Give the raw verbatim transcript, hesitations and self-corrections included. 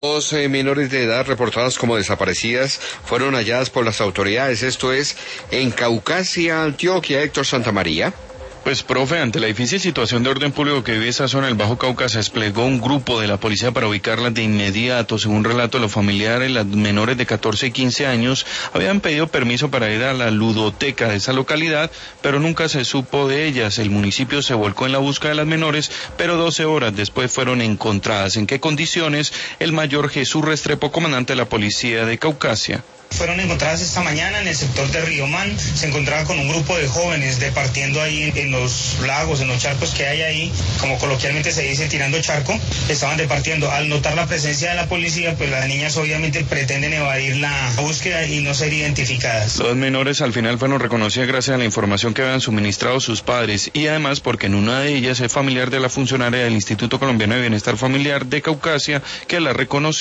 Dos eh, menores de edad reportadas como desaparecidas fueron halladas por las autoridades, esto es en Caucasia, Antioquia. Héctor Santamaría. Pues, profe, ante la difícil situación de orden público que vive esta zona del Bajo Cauca, se desplegó un grupo de la policía para ubicarlas de inmediato. Según relato de los familiares, las menores de catorce y quince años habían pedido permiso para ir a la ludoteca de esa localidad, pero nunca se supo de ellas. El municipio se volcó en la búsqueda de las menores, pero doce horas después fueron encontradas. ¿En qué condiciones? El mayor Jesús Restrepo, comandante de la policía de Caucasia. Fueron encontradas esta mañana en el sector de Riomán. Se encontraba con un grupo de jóvenes departiendo ahí en, en los lagos, en los charcos que hay ahí, como coloquialmente se dice, tirando charco. Estaban departiendo. Al notar la presencia de la policía, pues las niñas obviamente pretenden evadir la búsqueda y no ser identificadas. Los menores al final fueron reconocidas gracias a la información que habían suministrado sus padres y además porque en una de ellas es familiar de la funcionaria del Instituto Colombiano de Bienestar Familiar de Caucasia que la reconoció.